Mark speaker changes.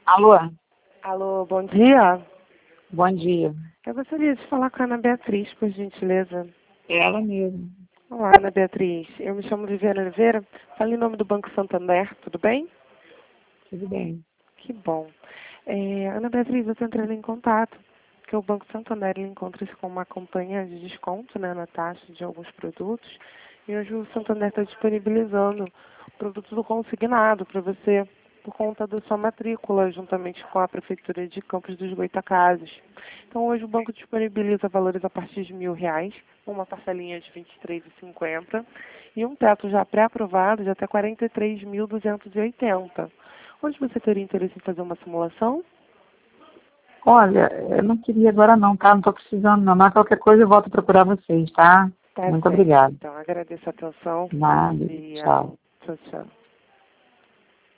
Speaker 1: Alô,
Speaker 2: Alô, bom dia.
Speaker 1: bom dia.
Speaker 2: Eu gostaria de falar com a Ana Beatriz, por gentileza.
Speaker 1: É ela mesmo.
Speaker 2: Olá, Ana Beatriz. Eu me chamo Viviane Oliveira. Falo em nome do Banco Santander, tudo bem?
Speaker 1: Tudo bem.
Speaker 2: Que bom. Ana Beatriz, eu estou entrando em contato, porque o Banco Santander ele encontra-se com uma campanha de desconto, né, na taxa de alguns produtos. E hoje o Santander está disponibilizando o produto do consignado para você, por conta da sua matrícula, juntamente com a Prefeitura de Campos dos Goytacazes. Então hoje o banco disponibiliza valores a partir de R$ 1.000, uma parcelinha de R$ 23,50 e um teto já pré-aprovado de até R$ 43.280. Hoje você teria interesse em fazer uma simulação?
Speaker 1: Olha, eu não queria agora não, tá? Não estou precisando não, mas qualquer coisa eu volto a procurar vocês, tá?
Speaker 2: Tá
Speaker 1: Muito
Speaker 2: certo.
Speaker 1: obrigada.
Speaker 2: Então, agradeço a atenção. Bom
Speaker 1: Nada.
Speaker 2: dia.
Speaker 1: Tchau.
Speaker 2: Tchau, tchau.